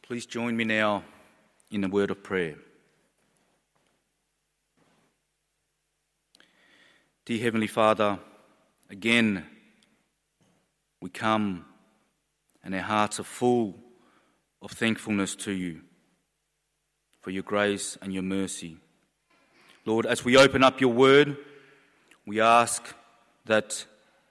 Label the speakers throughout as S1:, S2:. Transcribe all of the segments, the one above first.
S1: Please join me now in a word of prayer. Dear Heavenly Father, again we come and our hearts are full of thankfulness to you for your grace and your mercy. Lord, as we open up your word, we ask that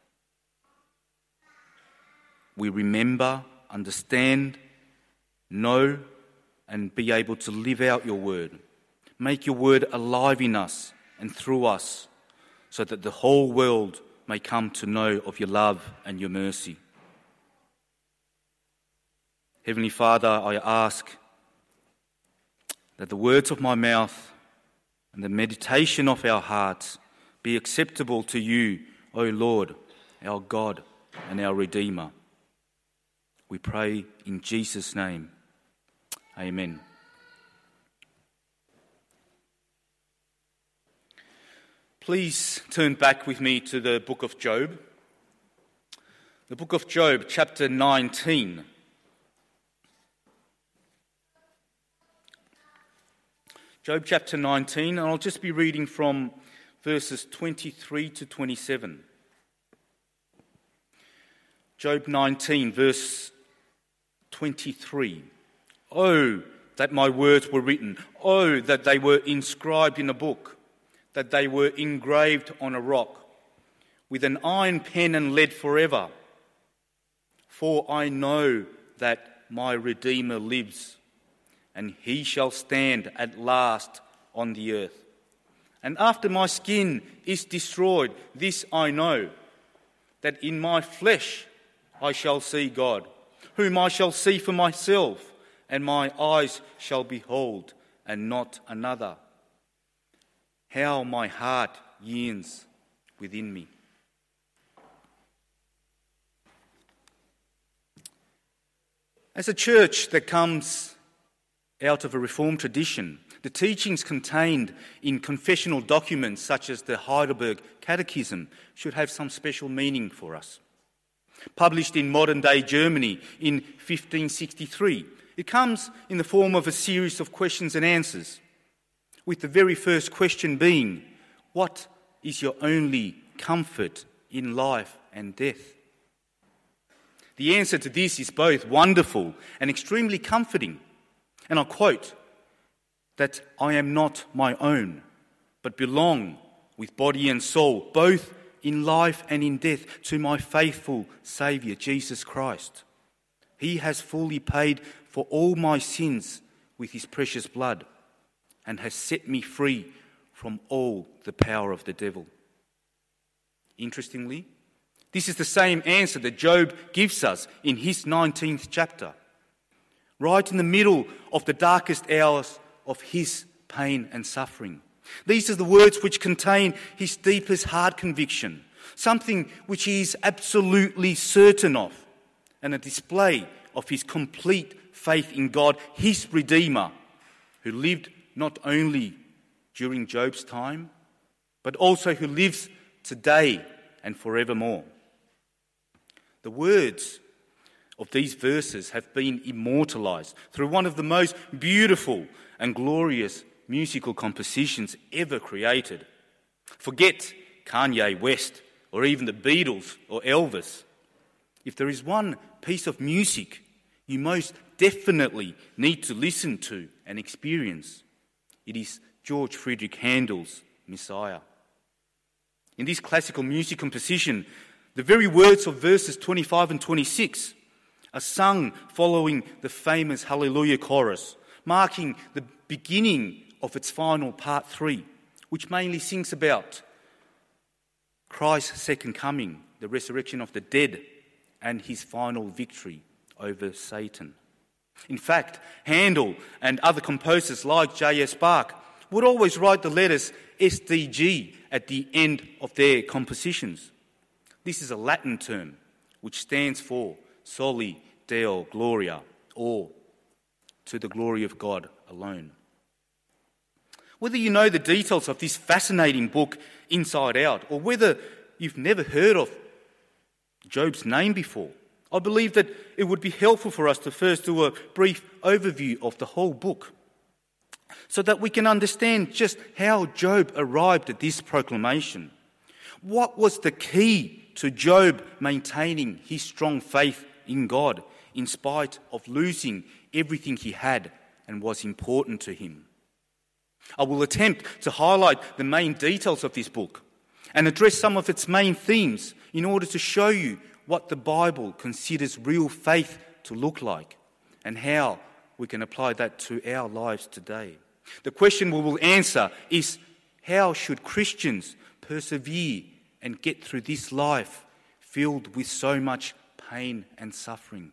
S1: we remember, understand, know, and be able to live out your word. Make your word alive in us and through us, so that the whole world may come to know of your love and your mercy. Heavenly Father, I ask that the words of my mouth and the meditation of our hearts be acceptable to you, O Lord, our God and our Redeemer. We pray in Jesus' name. Amen. Please turn back with me to the book of Job. The book of Job, chapter 19. Job chapter 19, and I'll just be reading from verses 23 to 27. Job 19, verse 23. Oh, that my words were written. Oh, that they were inscribed in a book, that they were engraved on a rock, with an iron pen and lead forever. For I know that my Redeemer lives, and he shall stand at last on the earth. And after my skin is destroyed, this I know, that in my flesh I shall see God, whom I shall see for myself, and my eyes shall behold, and not another. How my heart yearns within me. As a church that comes out of a Reformed tradition, the teachings contained in confessional documents such as the Heidelberg Catechism should have some special meaning for us. Published in modern-day Germany in 1563, it comes in the form of a series of questions and answers, with the very first question being, what is your only comfort in life and death? The answer to this is both wonderful and extremely comforting. And I quote, that I am not my own, but belong with body and soul, both in life and in death, to my faithful Saviour, Jesus Christ. He has fully paid for all my sins with his precious blood, and has set me free from all the power of the devil. Interestingly, this is the same answer that Job gives us in his 19th chapter, right in the middle of the darkest hours of his pain and suffering. These are the words which contain his deepest heart conviction, something which he is absolutely certain of, and a display of his complete faith in God, his Redeemer, who lived not only during Job's time, but also who lives today and forevermore. The words of these verses have been immortalised through one of the most beautiful and glorious musical compositions ever created. Forget Kanye West or even the Beatles or Elvis. If there is one piece of music you most definitely need to listen to and experience, it is George Friedrich Handel's Messiah. In this classical music composition, the very words of verses 25 and 26 are sung following the famous Hallelujah chorus, marking the beginning of its final part 3, which mainly sings about Christ's second coming, the resurrection of the dead, and his final victory over Satan. In fact, Handel and other composers like J.S. Bach would always write the letters SDG at the end of their compositions. This is a Latin term which stands for Soli Deo Gloria, or to the glory of God alone. Whether you know the details of this fascinating book inside out, or whether you've never heard of Job's name before, I believe that it would be helpful for us to first do a brief overview of the whole book so that we can understand just how Job arrived at this proclamation. What was the key to Job maintaining his strong faith in God in spite of losing everything he had and was important to him? I will attempt to highlight the main details of this book and address some of its main themes in order to show you what the Bible considers real faith to look like and how we can apply that to our lives today. The question we will answer is, how should Christians persevere and get through this life filled with so much pain and suffering?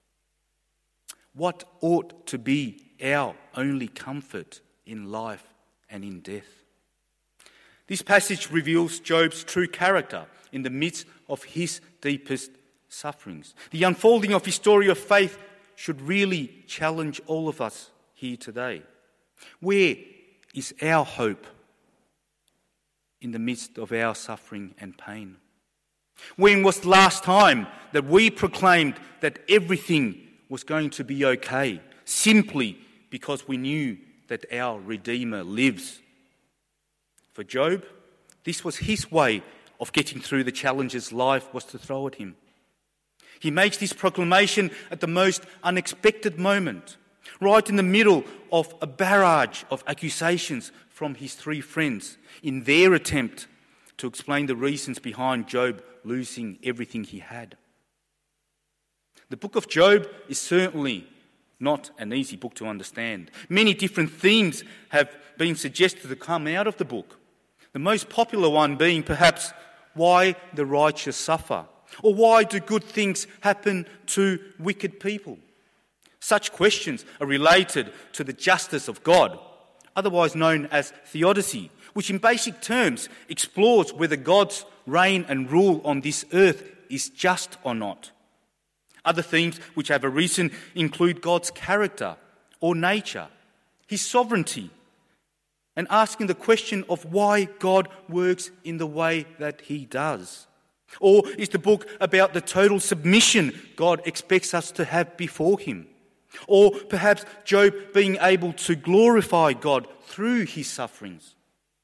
S1: What ought to be our only comfort in life and in death? This passage reveals Job's true character in the midst of his deepest sufferings. The unfolding of his story of faith should really challenge all of us here today. Where is our hope in the midst of our suffering and pain? When was the last time that we proclaimed that everything was going to be okay, simply because we knew that our Redeemer lives? For Job, this was his way of getting through the challenges life was to throw at him. He makes this proclamation at the most unexpected moment, right in the middle of a barrage of accusations from his three friends in their attempt to explain the reasons behind Job losing everything he had. The book of Job is certainly not an easy book to understand. Many different themes have been suggested to come out of the book. The most popular one being perhaps why the righteous suffer, or why do good things happen to wicked people? Such questions are related to the justice of God, otherwise known as theodicy, which in basic terms explores whether God's reign and rule on this earth is just or not. Other themes which have arisen include God's character or nature, his sovereignty, and asking the question of why God works in the way that he does. Or is the book about the total submission God expects us to have before him? Or perhaps Job being able to glorify God through his sufferings?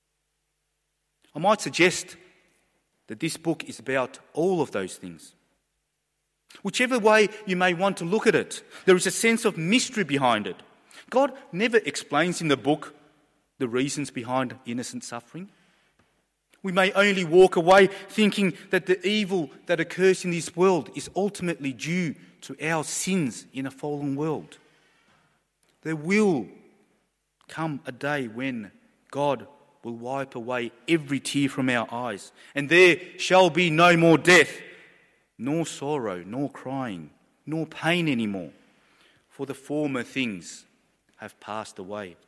S1: I might suggest that this book is about all of those things. Whichever way you may want to look at it, there is a sense of mystery behind it. God never explains in the book the reasons behind innocent suffering. We may only walk away thinking that the evil that occurs in this world is ultimately due to our sins in a fallen world. There will come a day when God will wipe away every tear from our eyes, and there shall be no more death, nor sorrow, nor crying, nor pain anymore, for the former things have passed away.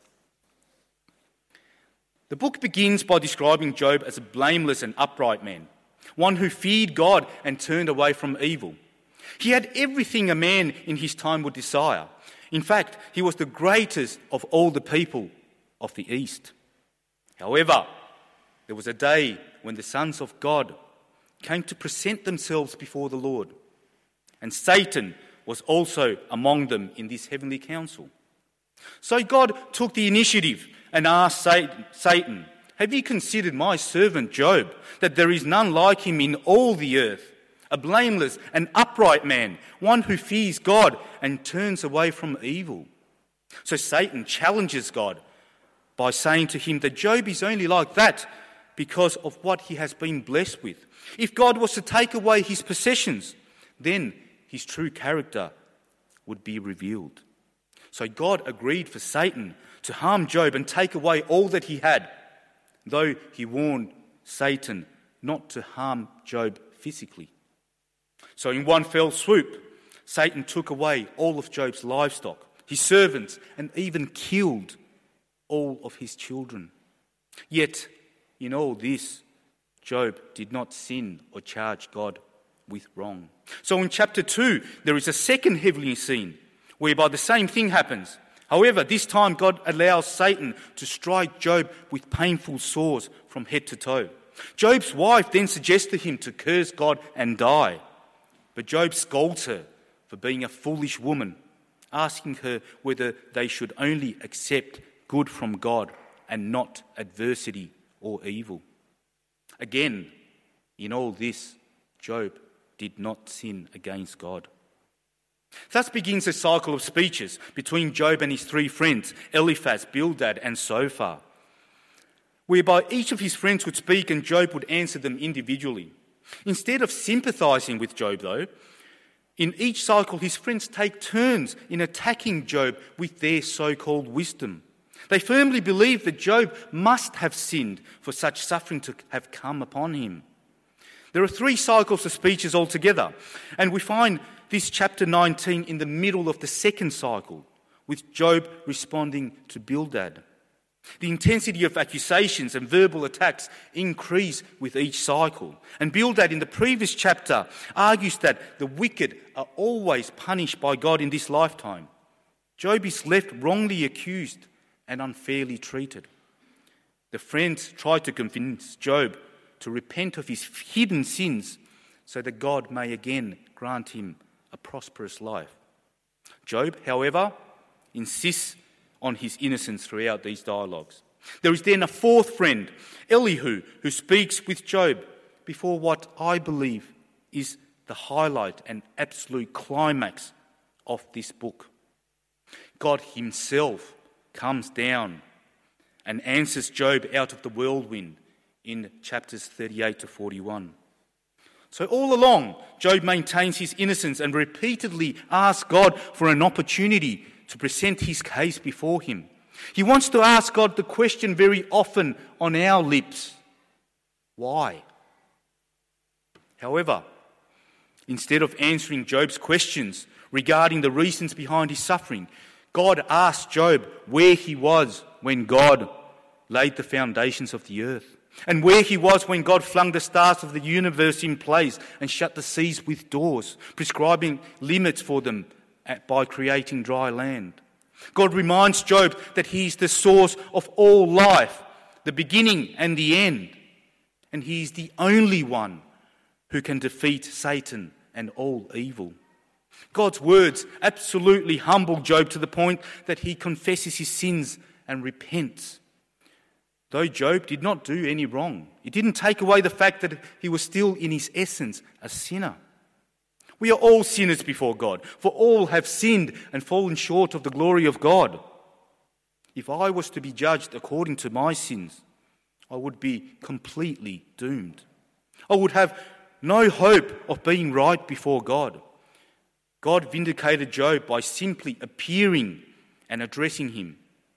S1: The book begins by describing Job as a blameless and upright man, one who feared God and turned away from evil. He had everything a man in his time would desire. In fact, he was the greatest of all the people of the East. However, there was a day when the sons of God came to present themselves before the Lord, and Satan was also among them in this heavenly council. So God took the initiative and asked Satan, "Have you considered my servant Job, that there is none like him in all the earth, a blameless and upright man, one who fears God and turns away from evil?" So Satan challenges God by saying to him that Job is only like that because of what he has been blessed with. If God was to take away his possessions, then his true character would be revealed. So God agreed for Satan to harm Job and take away all that he had, though he warned Satan not to harm Job physically. So in one fell swoop, Satan took away all of Job's livestock, his servants, and even killed all of his children. Yet, in all this, Job did not sin or charge God with wrong. So in chapter 2, there is a second heavenly scene whereby the same thing happens. However, this time God allows Satan to strike Job with painful sores from head to toe. Job's wife then suggests to him to curse God and die. But Job scolds her for being a foolish woman, asking her whether they should only accept good from God and not adversity or evil. Again, in all this, Job did not sin against God. Thus begins a cycle of speeches between Job and his three friends, Eliphaz, Bildad, and Zophar, whereby each of his friends would speak and Job would answer them individually. Instead of sympathising with Job, though, in each cycle his friends take turns in attacking Job with their so-called wisdom. They firmly believe that Job must have sinned for such suffering to have come upon him. There are three cycles of speeches altogether, and we find this chapter 19 in the middle of the second cycle, with Job responding to Bildad. The intensity of accusations and verbal attacks increase with each cycle. And Bildad in the previous chapter argues that the wicked are always punished by God in this lifetime. Job is left wrongly accused and unfairly treated. The friends try to convince Job to repent of his hidden sins so that God may again grant him a prosperous life. Job, however, insists on his innocence throughout these dialogues. There is then a fourth friend, Elihu, who speaks with Job before what I believe is the highlight and absolute climax of this book. God himself comes down and answers Job out of the whirlwind in chapters 38 to 41. So all along, Job maintains his innocence and repeatedly asks God for an opportunity to present his case before him. He wants to ask God the question very often on our lips: why? However, instead of answering Job's questions regarding the reasons behind his suffering, God asked Job where he was when God laid the foundations of the earth, and where he was when God flung the stars of the universe in place and shut the seas with doors, prescribing limits for them by creating dry land. God reminds Job that he is the source of all life, the beginning and the end, and he is the only one who can defeat Satan and all evil. God's words absolutely humble Job to the point that he confesses his sins and repents. Though Job did not do any wrong, it didn't take away the fact that he was still in his essence a sinner. We are all sinners before God, for all have sinned and fallen short of the glory of God. If I was to be judged according to my sins, I would be completely doomed. I would have no hope of being right before God. God vindicated Job by simply appearing and addressing him.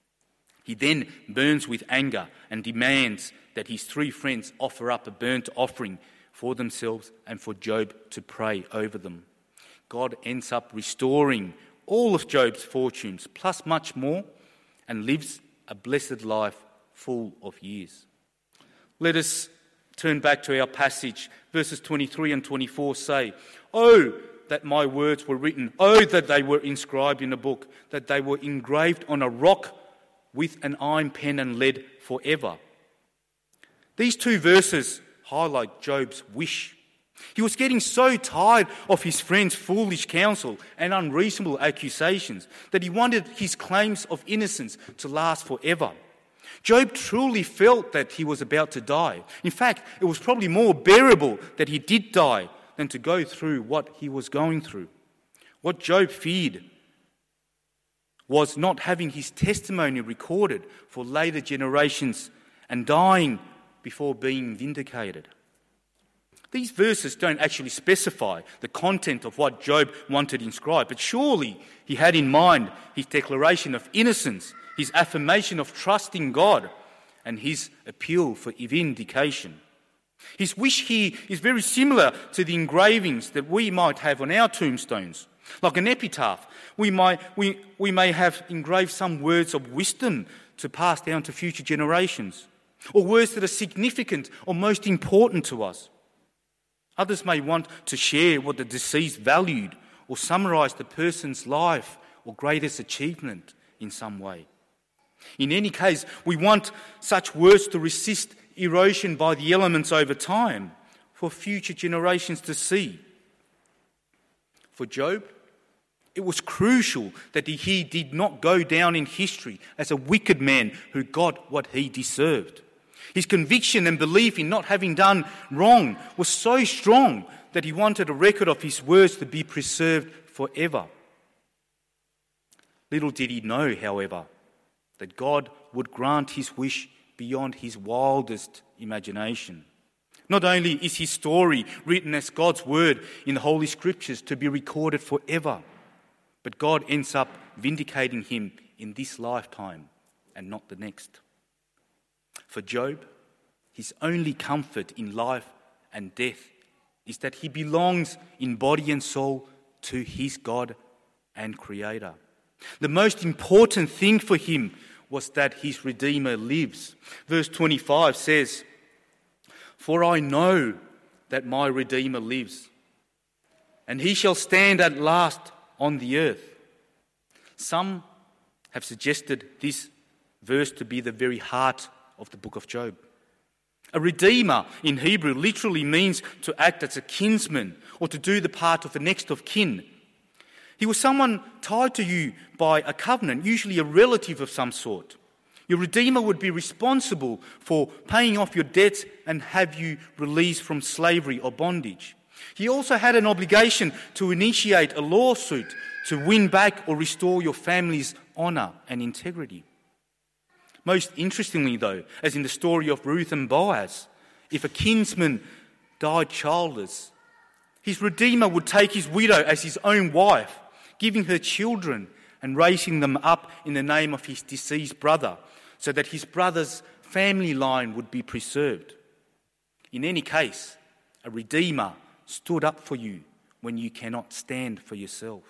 S1: He then burns with anger and demands that his three friends offer up a burnt offering for themselves and for Job to pray over them. God ends up restoring all of Job's fortunes, plus much more, and lives a blessed life full of years. Let us turn back to our passage. Verses 23 and 24 say, "Oh, that my words were written. Oh, that they were inscribed in a book, that they were engraved on a rock with an iron pen and lead forever." These two verses highlight Job's wish. He was getting so tired of his friends' foolish counsel and unreasonable accusations that he wanted his claims of innocence to last forever. Job truly felt that he was about to die. In fact, it was probably more bearable that he did die than to go through what he was going through. What Job feared was not having his testimony recorded for later generations and dying before being vindicated. These verses don't actually specify the content of what Job wanted inscribed, but surely he had in mind his declaration of innocence, his affirmation of trust in God, and his appeal for vindication. His wish here is very similar to the engravings that we might have on our tombstones. Like an epitaph, we may have engraved some words of wisdom to pass down to future generations, or words that are significant or most important to us. Others may want to share what the deceased valued or summarise the person's life or greatest achievement in some way. In any case, we want such words to resist erosion by the elements over time for future generations to see. For Job, it was crucial that he did not go down in history as a wicked man who got what he deserved. His conviction and belief in not having done wrong was so strong that he wanted a record of his words to be preserved forever. Little did he know, however, that God would grant his wish beyond his wildest imagination. Not only is his story written as God's word in the Holy Scriptures to be recorded forever, but God ends up vindicating him in this lifetime and not the next. For Job, his only comfort in life and death is that he belongs in body and soul to his God and Creator. The most important thing for him was that his Redeemer lives. Verse 25 says, "For I know that my Redeemer lives, and he shall stand at last on the earth." Some have suggested this verse to be the very heart of the book of Job. A redeemer in Hebrew literally means to act as a kinsman or to do the part of the next of kin. He was someone tied to you by a covenant, usually a relative of some sort. Your redeemer would be responsible for paying off your debts and have you released from slavery or bondage. He also had an obligation to initiate a lawsuit to win back or restore your family's honour and integrity. Most interestingly, though, as in the story of Ruth and Boaz, if a kinsman died childless, his redeemer would take his widow as his own wife, giving her children and raising them up in the name of his deceased brother, so that his brother's family line would be preserved. In any case, a redeemer stood up for you when you cannot stand for yourself.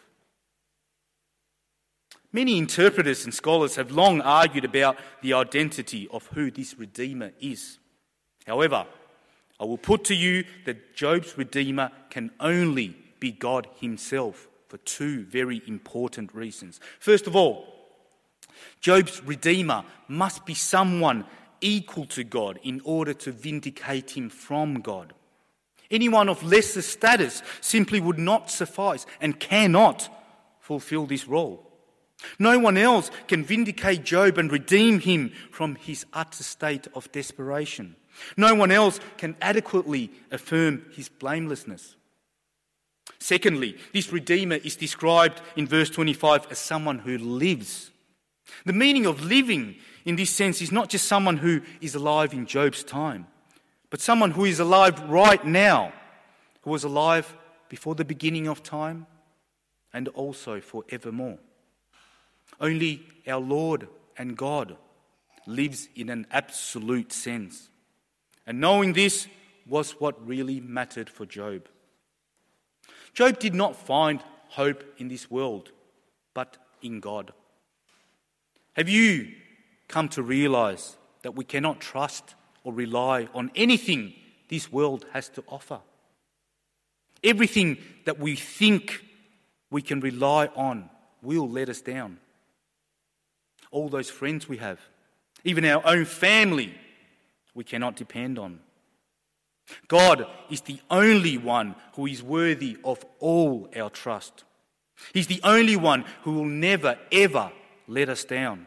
S1: Many interpreters and scholars have long argued about the identity of who this Redeemer is. However, I will put to you that Job's Redeemer can only be God himself for two very important reasons. First of all, Job's Redeemer must be someone equal to God in order to vindicate him from God. Anyone of lesser status simply would not suffice and cannot fulfill this role. No one else can vindicate Job and redeem him from his utter state of desperation. No one else can adequately affirm his blamelessness. Secondly, this Redeemer is described in verse 25 as someone who lives. The meaning of living in this sense is not just someone who is alive in Job's time, but someone who is alive right now, who was alive before the beginning of time and also forevermore. Only our Lord and God lives in an absolute sense. And knowing this was what really mattered for Job. Job did not find hope in this world, but in God. Have you come to realise that we cannot trust or rely on anything this world has to offer? Everything that we think we can rely on will let us down. All those friends we have, even our own family, we cannot depend on. God is the only one who is worthy of all our trust. He's the only one who will never, ever let us down.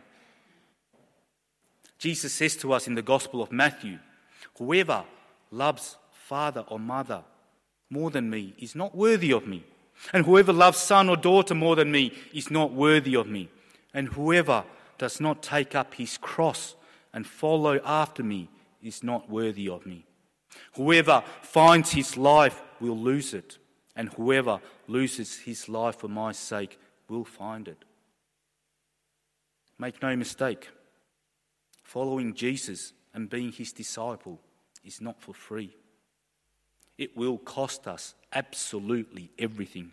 S1: Jesus says to us in the Gospel of Matthew, "Whoever loves father or mother more than me is not worthy of me. And whoever loves son or daughter more than me is not worthy of me. And whoever does not take up his cross and follow after me is not worthy of me. Whoever finds his life will lose it, and whoever loses his life for my sake will find it." Make no mistake, following Jesus and being his disciple is not for free. It will cost us absolutely everything.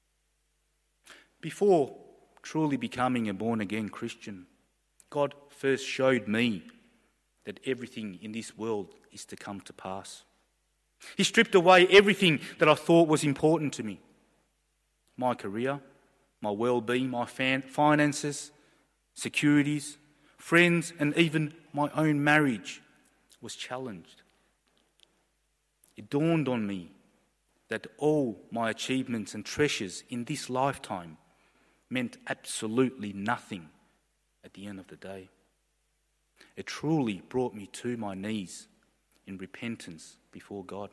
S1: Before truly becoming a born-again Christian, God first showed me that everything in this world is to come to pass. He stripped away everything that I thought was important to me. My career, my well-being, my finances, securities, friends, and even my own marriage was challenged. It dawned on me that all my achievements and treasures in this lifetime meant absolutely nothing at the end of the day. It truly brought me to my knees in repentance before God.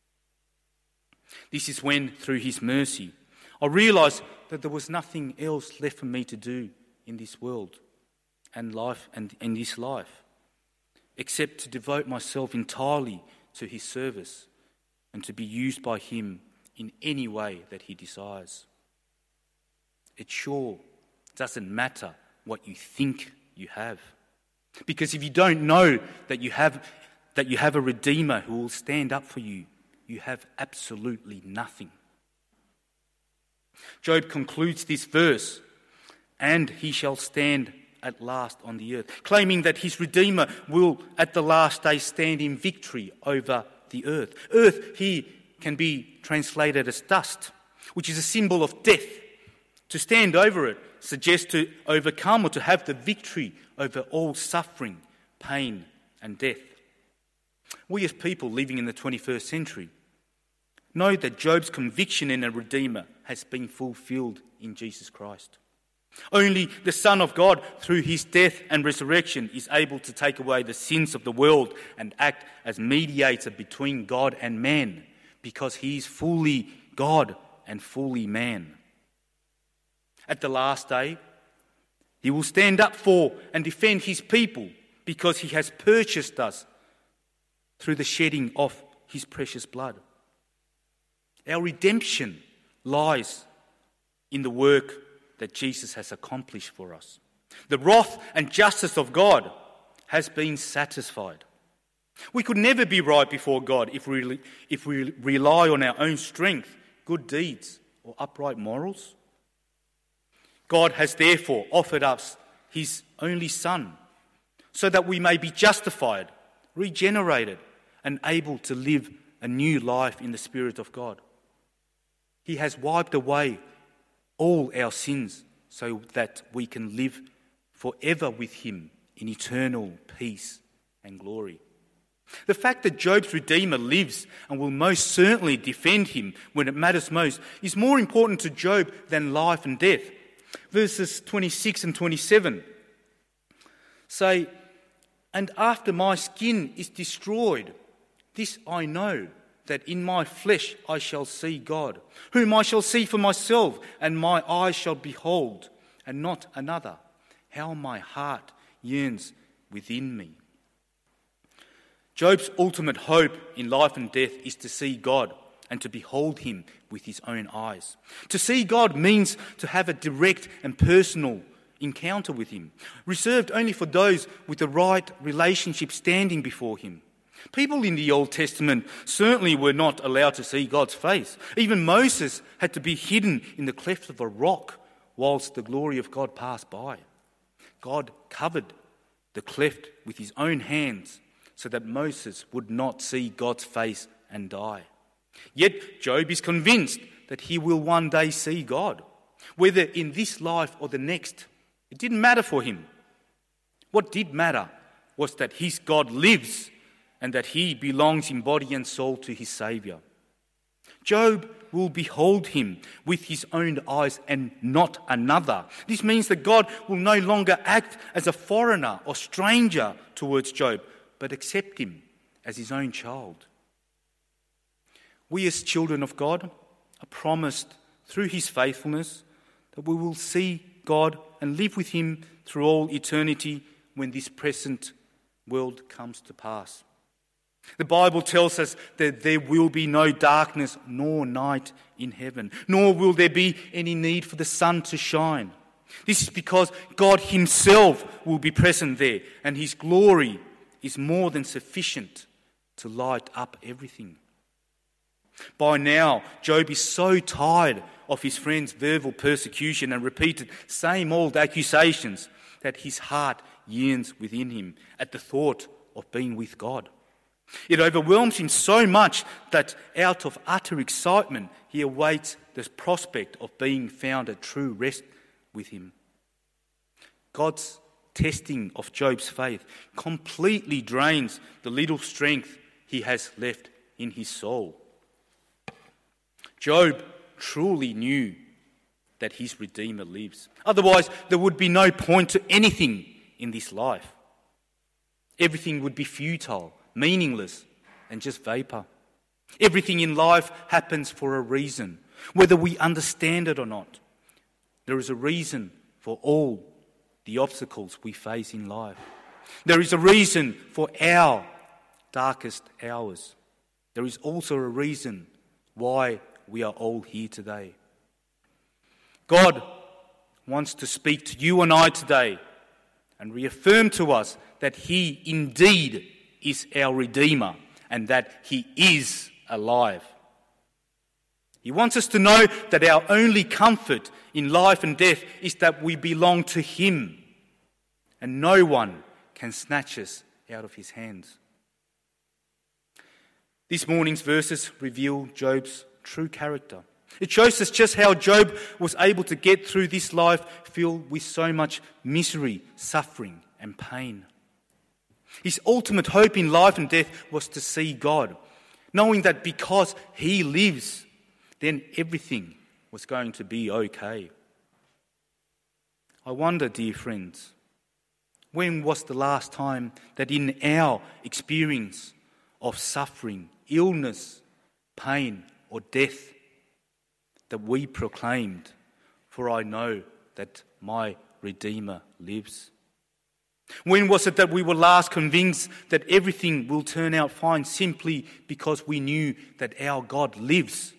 S1: This is when, through his mercy, I realised that there was nothing else left for me to do in this world and life and in this life, except to devote myself entirely to his service and to be used by him in any way that he desires. It sure doesn't matter what you think you have, because if you don't know that you have a Redeemer who will stand up for you, you have absolutely nothing. Job concludes this verse, and he shall stand at last on the earth, claiming that his Redeemer will at the last day stand in victory over the earth. Earth here can be translated as dust, which is a symbol of death. To stand over it suggests to overcome or to have the victory over all suffering, pain and death. We as people living in the 21st century know that Job's conviction in a Redeemer has been fulfilled in Jesus Christ. Only the Son of God, through his death and resurrection, is able to take away the sins of the world and act as mediator between God and man, because he is fully God and fully man. At the last day, he will stand up for and defend his people, because he has purchased us through the shedding of his precious blood. Our redemption lies in the work that Jesus has accomplished for us. The wrath and justice of God has been satisfied. We could never be right before God if we rely on our own strength, good deeds, or upright morals. God has therefore offered us his only Son, so that we may be justified, regenerated, and able to live a new life in the Spirit of God. He has wiped away all our sins so that we can live forever with him in eternal peace and glory. The fact that Job's Redeemer lives and will most certainly defend him when it matters most is more important to Job than life and death. Verses 26 and 27 say, "And after my skin is destroyed, this I know, that in my flesh I shall see God, whom I shall see for myself, and my eyes shall behold, and not another. How my heart yearns within me." Job's ultimate hope in life and death is to see God and to behold him with his own eyes. To see God means to have a direct and personal encounter with him, reserved only for those with the right relationship standing before him. People in the Old Testament certainly were not allowed to see God's face. Even Moses had to be hidden in the cleft of a rock whilst the glory of God passed by. God covered the cleft with his own hands so that Moses would not see God's face and die. Yet Job is convinced that he will one day see God, whether in this life or the next. It didn't matter for him. What did matter was that his God lives and that he belongs in body and soul to his Saviour. Job will behold him with his own eyes and not another. This means that God will no longer act as a foreigner or stranger towards Job, but accept him as his own child. We as children of God are promised through his faithfulness that we will see God and live with him through all eternity when this present world comes to pass. The Bible tells us that there will be no darkness nor night in heaven, nor will there be any need for the sun to shine. This is because God himself will be present there, and his glory is more than sufficient to light up everything. By now, Job is so tired of his friend's verbal persecution and repeated same old accusations that his heart yearns within him at the thought of being with God. It overwhelms him so much that out of utter excitement, he awaits the prospect of being found at true rest with him. God's testing of Job's faith completely drains the little strength he has left in his soul. Job truly knew that his Redeemer lives. Otherwise, there would be no point to anything in this life. Everything would be futile, meaningless, and just vapour. Everything in life happens for a reason, whether we understand it or not. There is a reason for all the obstacles we face in life. There is a reason for our darkest hours. There is also a reason why we are all here today. God wants to speak to you and I today and reaffirm to us that He indeed is our Redeemer and that He is alive. He wants us to know that our only comfort in life and death is that we belong to Him and no one can snatch us out of His hands. This morning's verses reveal Job's true character. It shows us just how Job was able to get through this life filled with so much misery, suffering and pain. His ultimate hope in life and death was to see God, knowing that because He lives, then everything was going to be okay. I wonder, dear friends, when was the last time that in our experience of suffering, illness, pain or death that we proclaimed, "For I know that my Redeemer lives"? When was it that we were last convinced that everything will turn out fine simply because we knew that our God lives?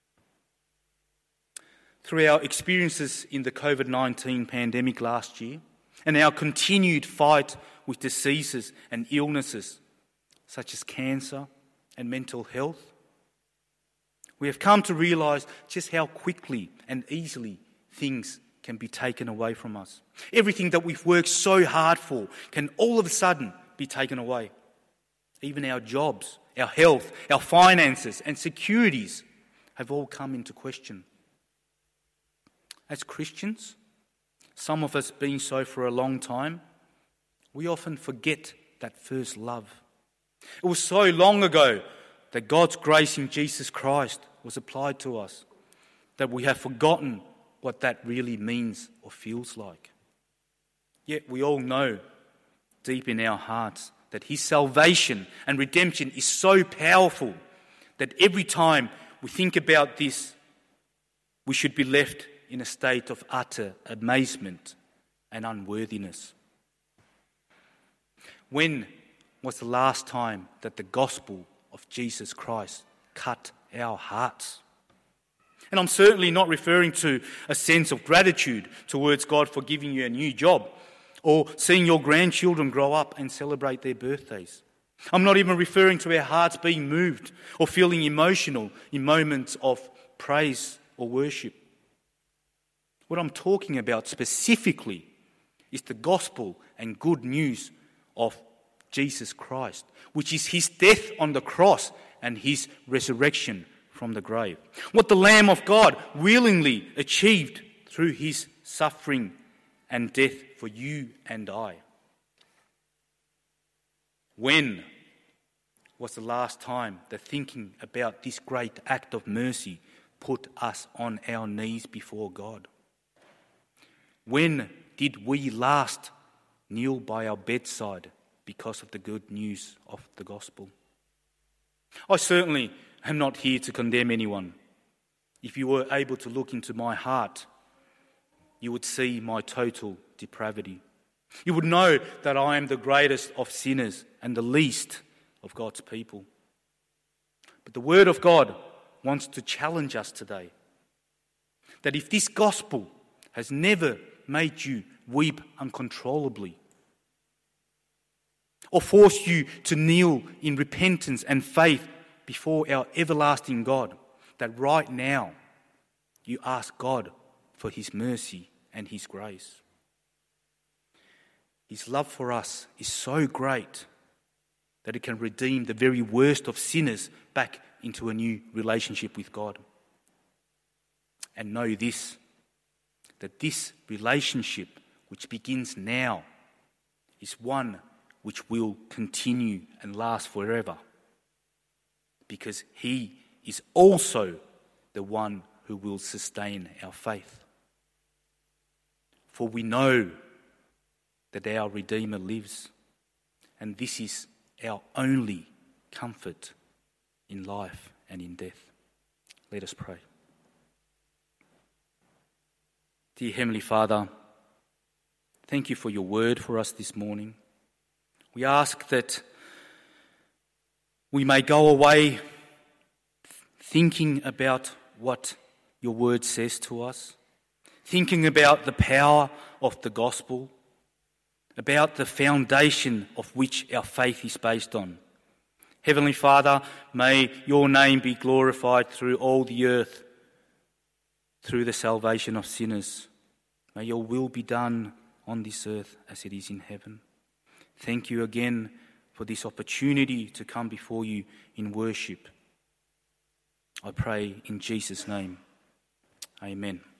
S1: Through our experiences in the COVID-19 pandemic last year and our continued fight with diseases and illnesses such as cancer and mental health, we have come to realise just how quickly and easily things can be taken away from us. Everything that we've worked so hard for can all of a sudden be taken away. Even our jobs, our health, our finances and securities have all come into question. As Christians, some of us being so for a long time, we often forget that first love. It was so long ago that God's grace in Jesus Christ was applied to us that we have forgotten what that really means or feels like. Yet we all know deep in our hearts that His salvation and redemption is so powerful that every time we think about this, we should be left in a state of utter amazement and unworthiness. When was the last time that the gospel of Jesus Christ cut our hearts? And I'm certainly not referring to a sense of gratitude towards God for giving you a new job or seeing your grandchildren grow up and celebrate their birthdays. I'm not even referring to our hearts being moved or feeling emotional in moments of praise or worship. What I'm talking about specifically is the gospel and good news of Jesus Christ, which is His death on the cross and His resurrection from the grave. What the Lamb of God willingly achieved through His suffering and death for you and I. When was the last time that thinking about this great act of mercy put us on our knees before God? When did we last kneel by our bedside because of the good news of the gospel? I certainly am not here to condemn anyone. If you were able to look into my heart, you would see my total depravity. You would know that I am the greatest of sinners and the least of God's people. But the Word of God wants to challenge us today that if this gospel has never made you weep uncontrollably or forced you to kneel in repentance and faith before our everlasting God, that right now you ask God for His mercy and His grace. His love for us is so great that it can redeem the very worst of sinners back into a new relationship with God. And know this, that this relationship which begins now is one which will continue and last forever, because He is also the one who will sustain our faith. For we know that our Redeemer lives, and this is our only comfort in life and in death. Let us pray. Dear Heavenly Father, thank you for your word for us this morning. We ask that we may go away thinking about what your word says to us, thinking about the power of the gospel, about the foundation of which our faith is based on. Heavenly Father, may your name be glorified through all the earth, through the salvation of sinners. May your will be done on this earth as it is in heaven. Thank you again for this opportunity to come before you in worship. I pray in Jesus' name. Amen.